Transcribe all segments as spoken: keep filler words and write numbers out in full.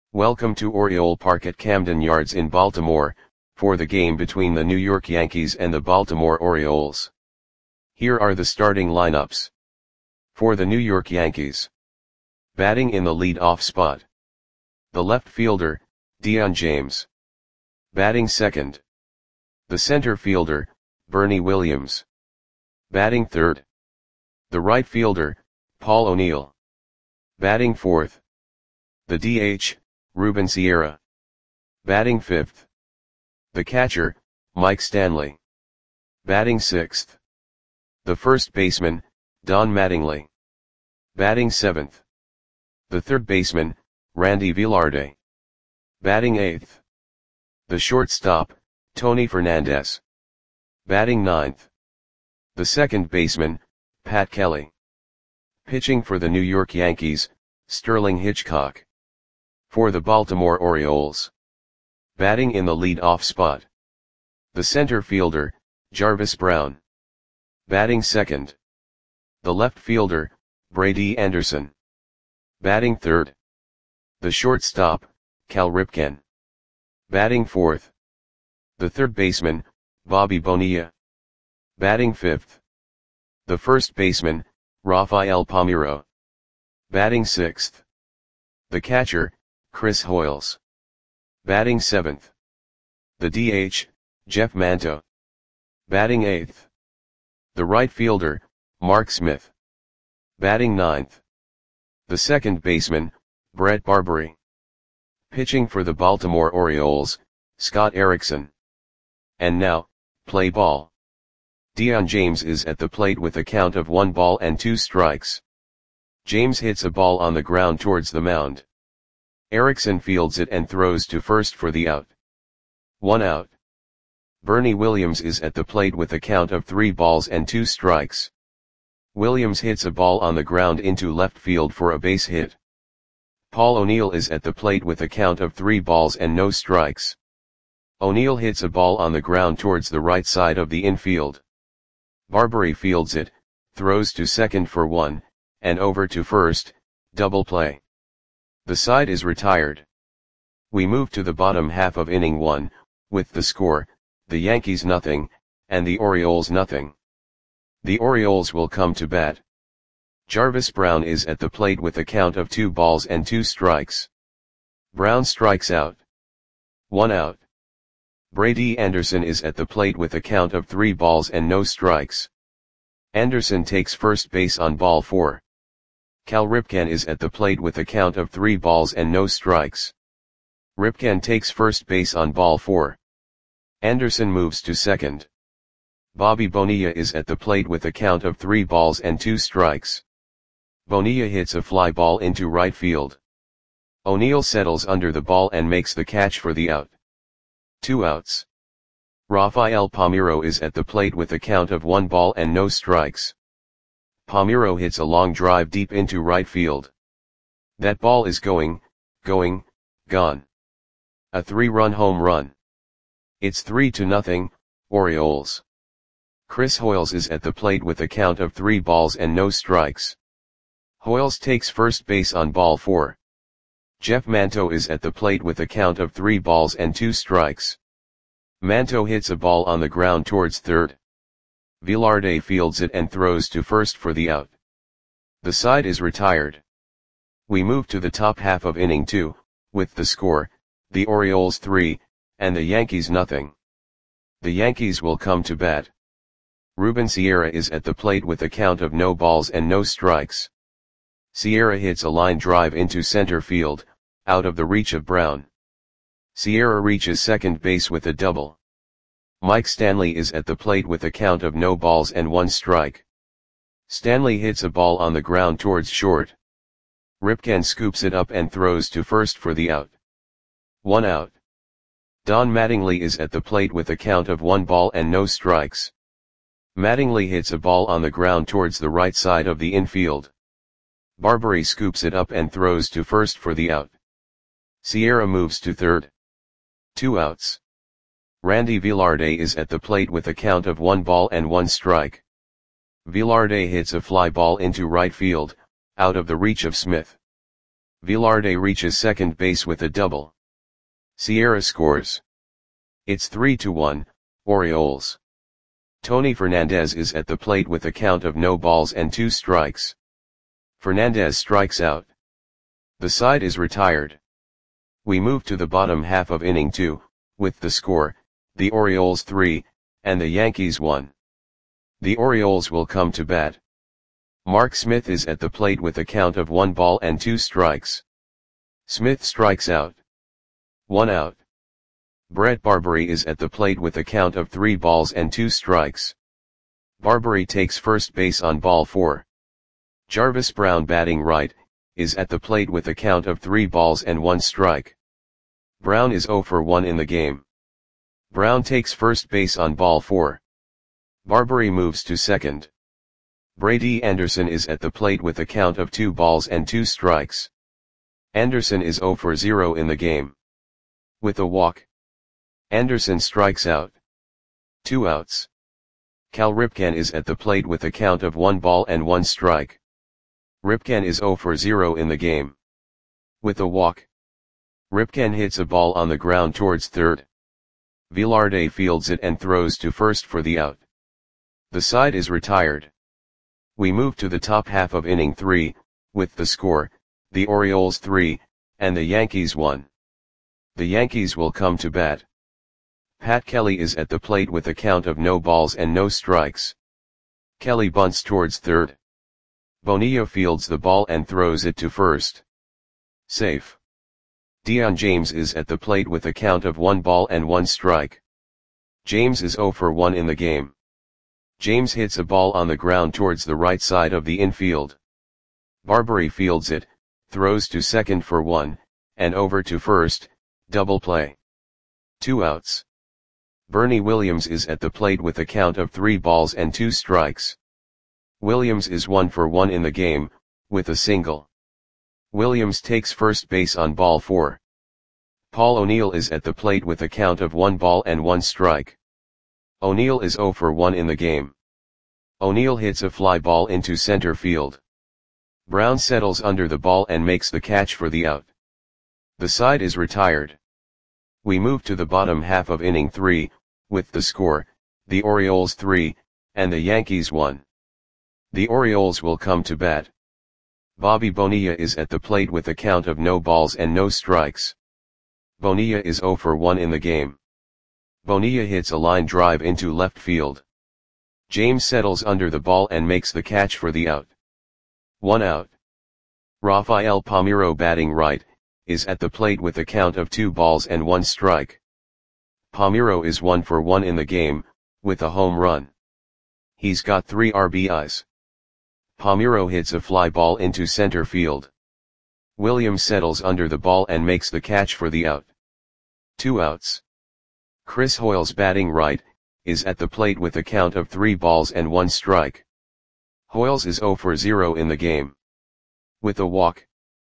Welcome to Oriole Park at Camden Yards in Baltimore, for the game between the New York Yankees and the Baltimore Orioles. Here are the starting lineups. For the New York Yankees. Batting in the lead-off spot. The left fielder, Dion James. Batting second. The center fielder, Bernie Williams. Batting third. The right fielder, Paul O'Neill. Batting fourth. The D H, Ruben Sierra. Batting fifth. The catcher, Mike Stanley. Batting sixth. The first baseman, Don Mattingly. Batting seventh. The third baseman, Randy Velarde. Batting eighth. The shortstop, Tony Fernandez. Batting ninth. The second baseman, Pat Kelly. Pitching for the New York Yankees, Sterling Hitchcock. For the Baltimore Orioles. Batting in the lead-off spot. The center fielder, Jarvis Brown. Batting second. The left fielder, Brady Anderson. Batting third. The shortstop, Cal Ripken. Batting fourth. The third baseman, Bobby Bonilla. Batting fifth. The first baseman, Rafael Palmeiro. Batting sixth. The catcher, Chris Hoiles. Batting seventh. The D H, Jeff Manto. Batting eighth. The right fielder, Mark Smith. Batting ninth. The second baseman, Brett Barbary. Pitching for the Baltimore Orioles, Scott Erickson. And now, play ball. Dion James is at the plate with a count of one ball and two strikes. James hits a ball on the ground towards the mound. Erickson fields it and throws to first for the out. One out. Bernie Williams is at the plate with a count of three balls and two strikes. Williams hits a ball on the ground into left field for a base hit. Paul O'Neill is at the plate with a count of three balls and no strikes. O'Neill hits a ball on the ground towards the right side of the infield. Barbary fields it, throws to second for one, and over to first, double play. The side is retired. We move to the bottom half of inning one, with the score, the Yankees nothing, and the Orioles nothing. The Orioles will come to bat. Jarvis Brown is at the plate with a count of two balls and two strikes. Brown strikes out. One out. Brady Anderson is at the plate with a count of three balls and no strikes. Anderson takes first base on ball four. Cal Ripken is at the plate with a count of three balls and no strikes. Ripken takes first base on ball four. Anderson moves to second. Bobby Bonilla is at the plate with a count of three balls and two strikes. Bonilla hits a fly ball into right field. O'Neill settles under the ball and makes the catch for the out. Two outs. Rafael Palmeiro is at the plate with a count of one ball and no strikes. Palmeiro hits a long drive deep into right field. That ball is going, going, gone. A three-run home run. It's three to nothing, Orioles. Chris Hoiles is at the plate with a count of three balls and no strikes. Hoiles takes first base on ball four. Jeff Manto is at the plate with a count of three balls and two strikes. Manto hits a ball on the ground towards third. Velarde fields it and throws to first for the out. The side is retired. We move to the top half of inning two, with the score, the Orioles three, and the Yankees nothing. The Yankees will come to bat. Ruben Sierra is at the plate with a count of no balls and no strikes. Sierra hits a line drive into center field, out of the reach of Brown. Sierra reaches second base with a double. Mike Stanley is at the plate with a count of no balls and one strike. Stanley hits a ball on the ground towards short. Ripken scoops it up and throws to first for the out. One out. Don Mattingly is at the plate with a count of one ball and no strikes. Mattingly hits a ball on the ground towards the right side of the infield. Barbary scoops it up and throws to first for the out. Sierra moves to third. Two outs. Randy Velarde is at the plate with a count of one ball and one strike. Velarde hits a fly ball into right field, out of the reach of Smith. Velarde reaches second base with a double. Sierra scores. It's three to one, Orioles. Tony Fernandez is at the plate with a count of no balls and two strikes. Fernandez strikes out. The side is retired. We move to the bottom half of inning two, with the score, the Orioles three, and the Yankees one. The Orioles will come to bat. Mark Smith is at the plate with a count of one ball and two strikes. Smith strikes out. One out. Brett Barbary is at the plate with a count of three balls and two strikes. Barbary takes first base on ball four. Jarvis Brown, batting right, is at the plate with a count of three balls and one strike. Brown is zero for one in the game. Brown takes first base on ball four. Barbary moves to second. Brady Anderson is at the plate with a count of two balls and two strikes. Anderson is zero for zero in the game. With a walk, Anderson strikes out. Two outs. Cal Ripken is at the plate with a count of one ball and one strike. Ripken is zero for zero in the game. With a walk, Ripken hits a ball on the ground towards third. Velarde fields it and throws to first for the out. The side is retired. We move to the top half of inning three, with the score, the Orioles three, and the Yankees one. The Yankees will come to bat. Pat Kelly is at the plate with a count of no balls and no strikes. Kelly bunts towards third. Bonilla fields the ball and throws it to first. Safe. Dion James is at the plate with a count of one ball and one strike. James is zero for one in the game. James hits a ball on the ground towards the right side of the infield. Barbary fields it, throws to second for one, and over to first, double play. Two outs. Bernie Williams is at the plate with a count of three balls and two strikes. Williams is one for one in the game, with a single. Williams takes first base on ball four. Paul O'Neill is at the plate with a count of one ball and one strike. O'Neill is zero for one in the game. O'Neill hits a fly ball into center field. Brown settles under the ball and makes the catch for the out. The side is retired. We move to the bottom half of inning three, with the score, the Orioles three, and the Yankees one. The Orioles will come to bat. Bobby Bonilla is at the plate with a count of no balls and no strikes. Bonilla is zero for one in the game. Bonilla hits a line drive into left field. James settles under the ball and makes the catch for the out. One out. Rafael Palmeiro, batting right, is at the plate with a count of two balls and one strike. Palmeiro is one for one in the game, with a home run. He's got three R B Is. Palmeiro hits a fly ball into center field. Williams settles under the ball and makes the catch for the out. Two outs. Chris Hoiles, batting right, is at the plate with a count of three balls and one strike. Hoiles is zero for zero in the game. With a walk,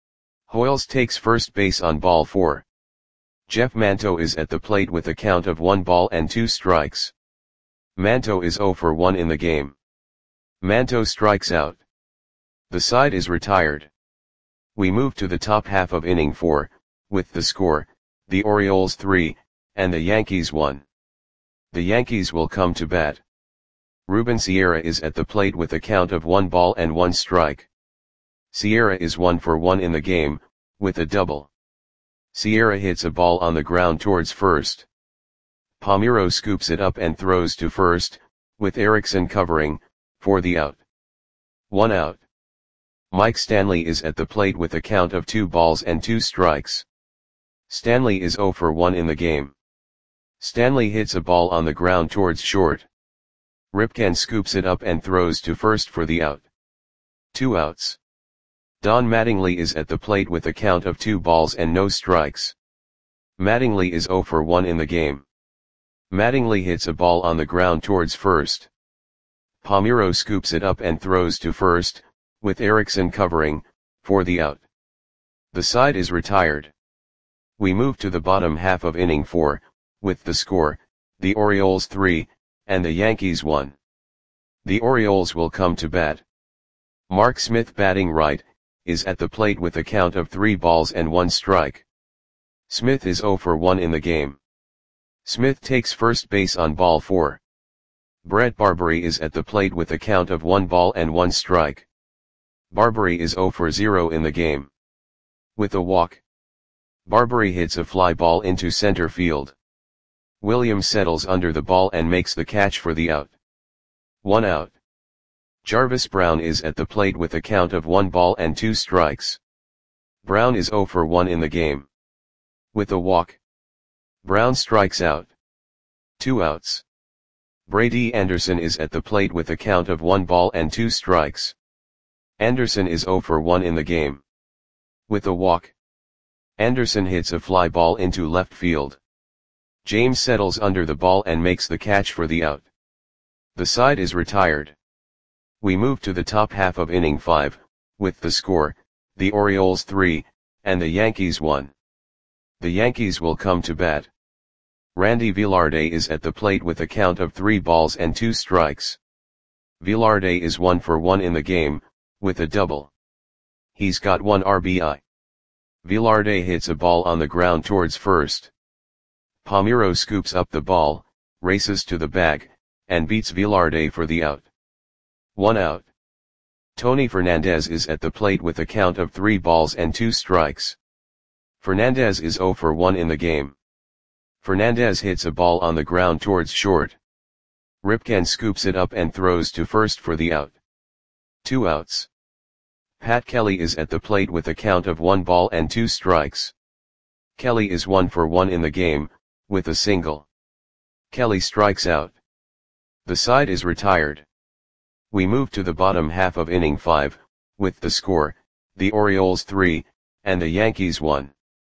Hoiles takes first base on ball four. Jeff Manto is at the plate with a count of one ball and two strikes. Manto is zero for one in the game. Manto strikes out. The side is retired. We move to the top half of inning four, with the score, the Orioles three, and the Yankees one. The Yankees will come to bat. Ruben Sierra is at the plate with a count of one ball and one strike. Sierra is one for one in the game, with a double. Sierra hits a ball on the ground towards first. Palmeiro scoops it up and throws to first, with Erickson covering, for the out. One out. Mike Stanley is at the plate with a count of two balls and two strikes. Stanley is zero for one in the game. Stanley hits a ball on the ground towards short. Ripken scoops it up and throws to first for the out. Two outs. Don Mattingly is at the plate with a count of two balls and no strikes. Mattingly is zero for one in the game. Mattingly hits a ball on the ground towards first. Palmeiro scoops it up and throws to first, with Erickson covering, for the out. The side is retired. We move to the bottom half of inning four, with the score, the Orioles three, and the Yankees one. The Orioles will come to bat. Mark Smith, batting right, is at the plate with a count of three balls and one strike. Smith is zero for one in the game. Smith takes first base on ball four. Brett Barbary is at the plate with a count of one ball and one strike. Barbary is zero for zero in the game. With a walk, Barbary hits a fly ball into center field. Williams settles under the ball and makes the catch for the out. One out. Jarvis Brown is at the plate with a count of one ball and two strikes. Brown is zero for one in the game. With a walk, Brown strikes out. Two outs. Brady Anderson is at the plate with a count of one ball and two strikes. Anderson is zero for one in the game. With a walk, Anderson hits a fly ball into left field. James settles under the ball and makes the catch for the out. The side is retired. We move to the top half of inning five, with the score, the Orioles three, and the Yankees one. The Yankees will come to bat. Randy Velarde is at the plate with a count of three balls and two strikes. Velarde is one for one in the game, with a double. He's got one R B I. Velarde hits a ball on the ground towards first. Palmeiro scoops up the ball, races to the bag, and beats Velarde for the out. One out. Tony Fernandez is at the plate with a count of three balls and two strikes. Fernandez is zero for one in the game. Fernandez hits a ball on the ground towards short. Ripken scoops it up and throws to first for the out. Two outs. Pat Kelly is at the plate with a count of one ball and two strikes. Kelly is one for one in the game, with a single. Kelly strikes out. The side is retired. We move to the bottom half of inning five, with the score, the Orioles three, and the Yankees one.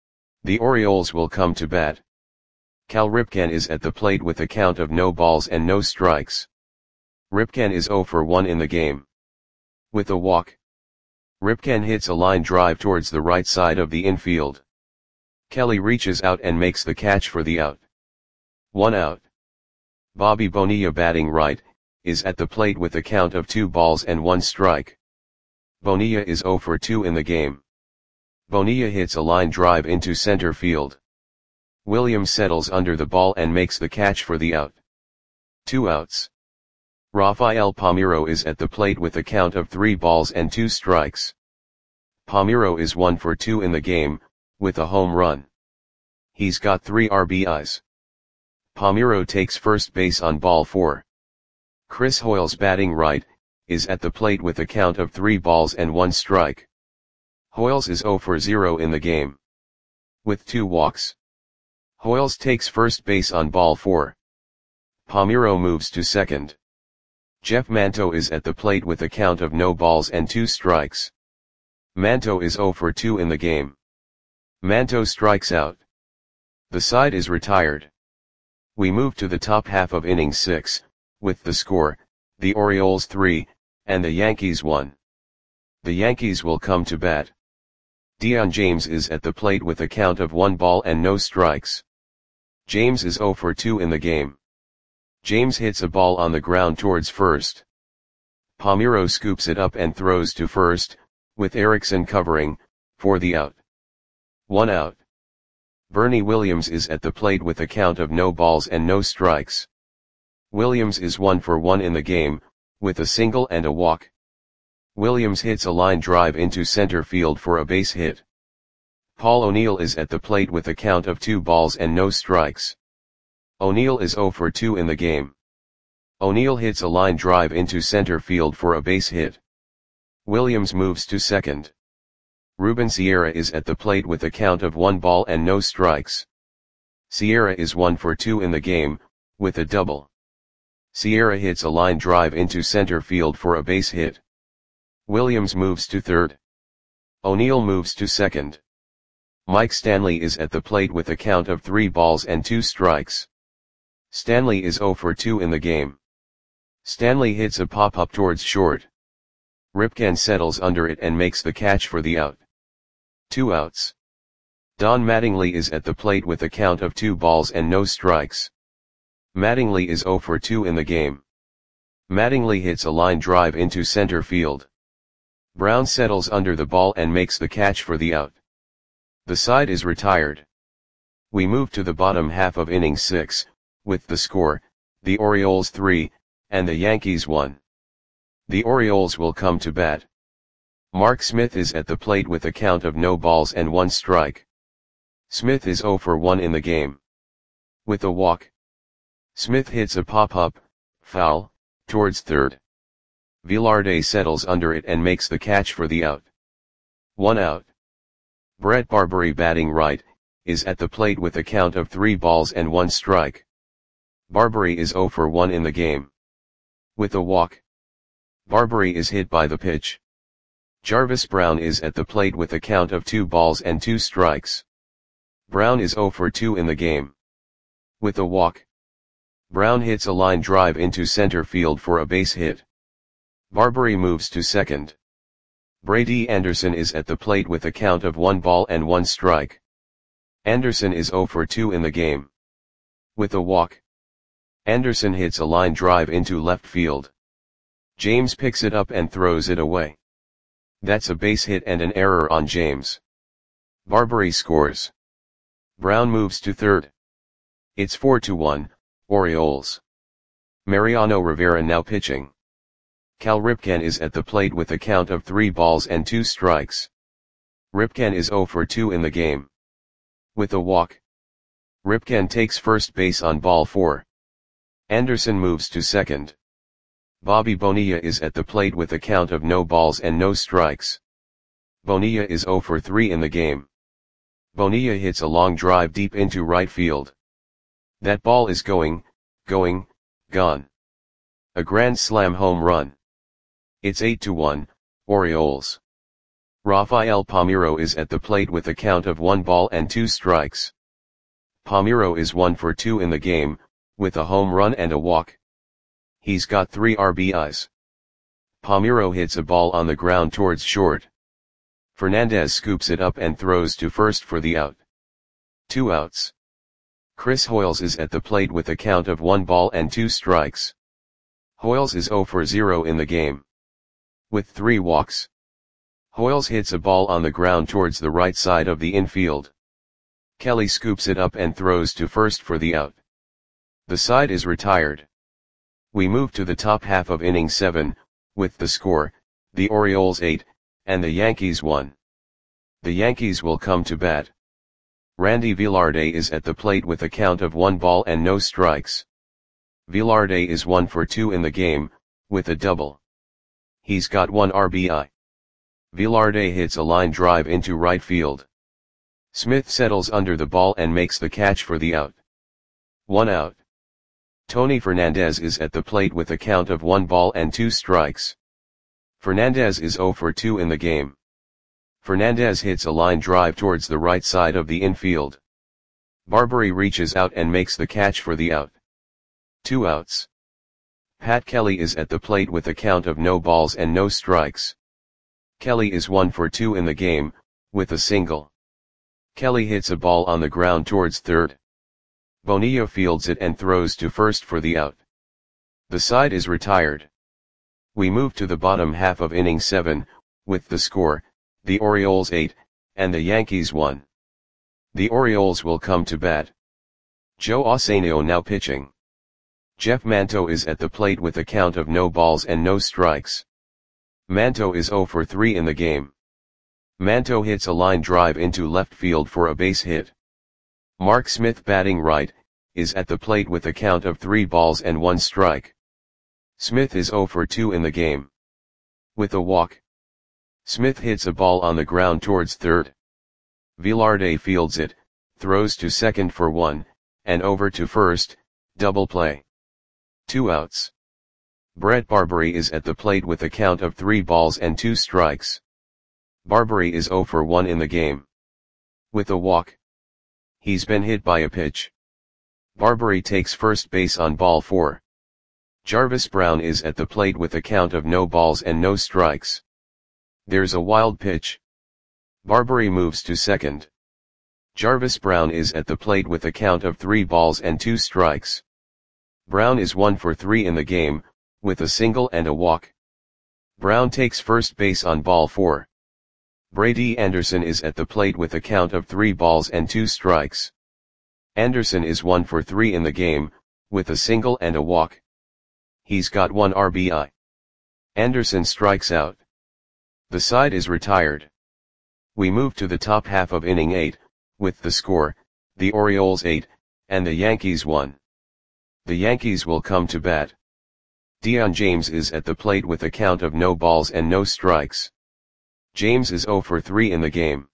The Orioles will come to bat. Cal Ripken is at the plate with a count of no balls and no strikes. Ripken is zero for one in the game. With a walk, Ripken hits a line drive towards the right side of the infield. Kelly reaches out and makes the catch for the out. One out. Bobby Bonilla, batting right, is at the plate with a count of two balls and one strike. Bonilla is zero for two in the game. Bonilla hits a line drive into center field. Williams settles under the ball and makes the catch for the out. Two outs. Rafael Palmeiro is at the plate with a count of three balls and two strikes. Palmeiro is one for two in the game, with a home run. He's got three R B Is. Palmeiro takes first base on ball four. Chris Hoiles, batting right, is at the plate with a count of three balls and one strike. Hoiles is zero for zero in the game. With two walks, Hoiles takes first base on ball four. Palmeiro moves to second. Jeff Manto is at the plate with a count of no balls and two strikes. Manto is zero for two in the game. Manto strikes out. The side is retired. We move to the top half of inning six, with the score, the Orioles three, and the Yankees one. The Yankees will come to bat. Dion James is at the plate with a count of one ball and no strikes. James is zero for two in the game. James hits a ball on the ground towards first. Palmeiro scoops it up and throws to first, with Erickson covering, for the out. One out. Bernie Williams is at the plate with a count of no balls and no strikes. Williams is one for one in the game, with a single and a walk. Williams hits a line drive into center field for a base hit. Paul O'Neill is at the plate with a count of two balls and no strikes. O'Neill is zero for two in the game. O'Neill hits a line drive into center field for a base hit. Williams moves to second. Ruben Sierra is at the plate with a count of one ball and no strikes. Sierra is one for two in the game, with a double. Sierra hits a line drive into center field for a base hit. Williams moves to third. O'Neill moves to second. Mike Stanley is at the plate with a count of three balls and two strikes. Stanley is zero for two in the game. Stanley hits a pop-up towards short. Ripken settles under it and makes the catch for the out. Two outs. Don Mattingly is at the plate with a count of two balls and no strikes. Mattingly is zero for two in the game. Mattingly hits a line drive into center field. Brown settles under the ball and makes the catch for the out. The side is retired. We move to the bottom half of inning six, with the score, the Orioles three, and the Yankees one. The Orioles will come to bat. Mark Smith is at the plate with a count of no balls and one strike. Smith is oh for one in the game. With a walk, Smith hits a pop-up, foul, towards third. Velarde settles under it and makes the catch for the out. One out. Brett Barbary, batting right, is at the plate with a count of three balls and one strike. Barbary is oh for one in the game. With a walk, Barbary is hit by the pitch. Jarvis Brown is at the plate with a count of two balls and two strikes. Brown is oh for two in the game. With a walk, Brown hits a line drive into center field for a base hit. Barbary moves to second. Brady Anderson is at the plate with a count of one ball and one strike. Anderson is oh for two in the game. With a walk, Anderson hits a line drive into left field. James picks it up and throws it away. That's a base hit and an error on James. Barbary scores. Brown moves to third. It's four to one, Orioles. Mariano Rivera now pitching. Cal Ripken is at the plate with a count of three balls and two strikes. Ripken is oh for two in the game. With a walk, Ripken takes first base on ball four. Anderson moves to second. Bobby Bonilla is at the plate with a count of no balls and no strikes. Bonilla is oh for three in the game. Bonilla hits a long drive deep into right field. That ball is going, going, gone. A grand slam home run. It's eight to one, Orioles. Rafael Palmeiro is at the plate with a count of one ball and two strikes. Palmeiro is one for two in the game, with a home run and a walk. He's got three R B Is. Palmeiro hits a ball on the ground towards short. Fernandez scoops it up and throws to first for the out. Two outs. Chris Hoiles is at the plate with a count of one ball and two strikes. Hoiles is oh for zero in the game. With three walks, Hoiles hits a ball on the ground towards the right side of the infield. Kelly scoops it up and throws to first for the out. The side is retired. We move to the top half of inning seven, with the score, the Orioles eight, and the Yankees one. The Yankees will come to bat. Randy Velarde is at the plate with a count of one ball and no strikes. Velarde is one for two in the game, with a double. He's got one R B I. Velarde hits a line drive into right field. Smith settles under the ball and makes the catch for the out. One out. Tony Fernandez is at the plate with a count of one ball and two strikes. Fernandez is oh for two in the game. Fernandez hits a line drive towards the right side of the infield. Barbary reaches out and makes the catch for the out. Two outs. Pat Kelly is at the plate with a count of no balls and no strikes. Kelly is one for two in the game, with a single. Kelly hits a ball on the ground towards third. Bonilla fields it and throws to first for the out. The side is retired. We move to the bottom half of inning seven, with the score, the Orioles eight, and the Yankees one. The Orioles will come to bat. Joe Ossanio now pitching. Jeff Manto is at the plate with a count of no balls and no strikes. Manto is oh for three in the game. Manto hits a line drive into left field for a base hit. Mark Smith, batting right, is at the plate with a count of three balls and one strike. Smith is oh for two in the game. With a walk, Smith hits a ball on the ground towards third. Velarde fields it, throws to second for one, and over to first, double play. Two outs. Brett Barbary is at the plate with a count of three balls and two strikes. Barbary is oh for one in the game. With a walk, he's been hit by a pitch. Barbary takes first base on ball four. Jarvis Brown is at the plate with a count of no balls and no strikes. There's a wild pitch. Barbary moves to second. Jarvis Brown is at the plate with a count of three balls and two strikes. Brown is one for three in the game, with a single and a walk. Brown takes first base on ball four. Brady Anderson is at the plate with a count of three balls and two strikes. Anderson is one for three in the game, with a single and a walk. He's got one R B I. Anderson strikes out. The side is retired. We move to the top half of inning eight, with the score, the Orioles eight, and the Yankees one. The Yankees will come to bat. Dion James is at the plate with a count of no balls and no strikes. James is zero for three in the game.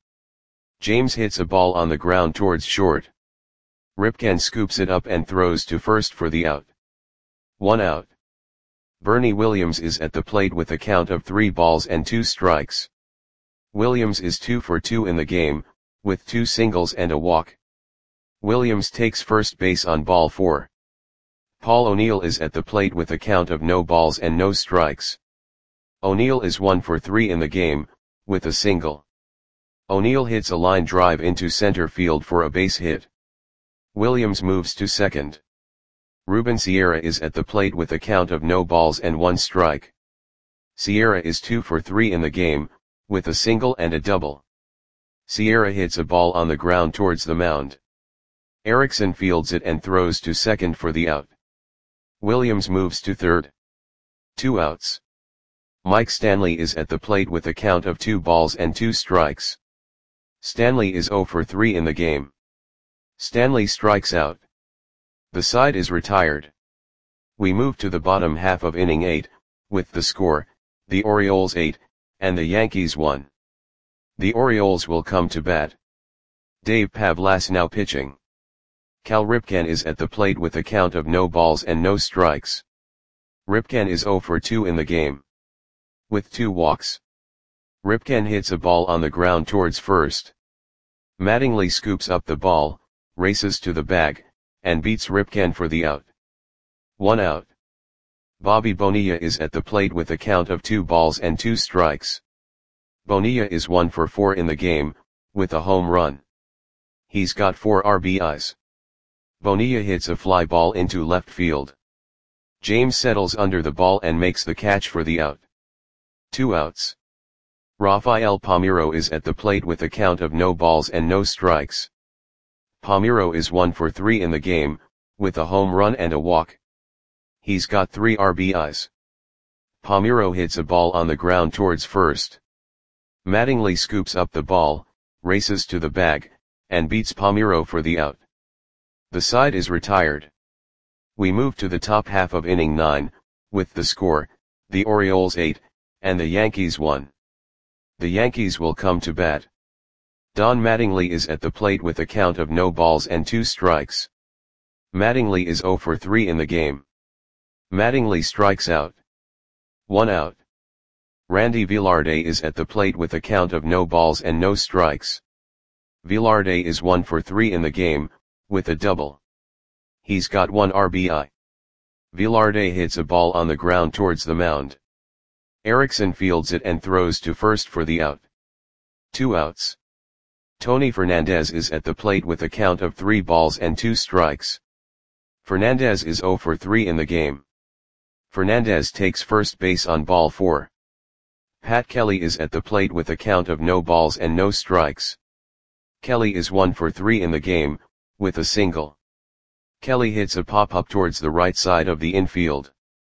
James hits a ball on the ground towards short. Ripken scoops it up and throws to first for the out. One out. Bernie Williams is at the plate with a count of three balls and two strikes. Williams is two for two in the game, with two singles and a walk. Williams takes first base on ball four. Paul O'Neill is at the plate with a count of no balls and no strikes. O'Neill is one for three in the game, with a single. O'Neill hits a line drive into center field for a base hit. Williams moves to second. Ruben Sierra is at the plate with a count of no balls and one strike. Sierra is two for three in the game, with a single and a double. Sierra hits a ball on the ground towards the mound. Erickson fields it and throws to second for the out. Williams moves to third. Two outs. Mike Stanley is at the plate with a count of two balls and two strikes. Stanley is zero for three in the game. Stanley strikes out. The side is retired. We move to the bottom half of inning eight, with the score, the Orioles eight, and the Yankees one. The Orioles will come to bat. Dave Pavlas now pitching. Cal Ripken is at the plate with a count of no balls and no strikes. Ripken is zero for two in the game. With two walks. Ripken hits a ball on the ground towards first. Mattingly scoops up the ball, races to the bag, and beats Ripken for the out. One out. Bobby Bonilla is at the plate with a count of two balls and two strikes. Bonilla is one for four in the game, with a home run. He's got four R B Is. Bonilla hits a fly ball into left field. James settles under the ball and makes the catch for the out. Two outs. Rafael Palmeiro is at the plate with a count of no balls and no strikes. Palmeiro is one for three in the game, with a home run and a walk. He's got three R B Is. Palmeiro hits a ball on the ground towards first. Mattingly scoops up the ball, races to the bag, and beats Palmeiro for the out. The side is retired. We move to the top half of inning nine, with the score, the Orioles eight, and the Yankees one. The Yankees will come to bat. Don Mattingly is at the plate with a count of no balls and two strikes. Mattingly is zero for three in the game. Mattingly strikes out. One out. Randy Velarde is at the plate with a count of no balls and no strikes. Velarde is one for three in the game, with a double. He's got one R B I. Velarde hits a ball on the ground towards the mound. Erickson fields it and throws to first for the out. Two outs. Tony Fernandez is at the plate with a count of three balls and two strikes. Fernandez is zero for three in the game. Fernandez takes first base on ball four. Pat Kelly is at the plate with a count of no balls and no strikes. Kelly is one for three in the game, with a single. Kelly hits a pop-up towards the right side of the infield.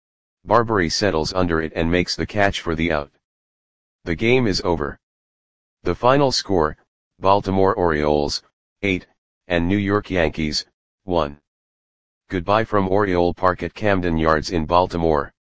Barbary settles under it and makes the catch for the out. The game is over. The final score, Baltimore Orioles, eight, and New York Yankees, one. Goodbye from Oriole Park at Camden Yards in Baltimore.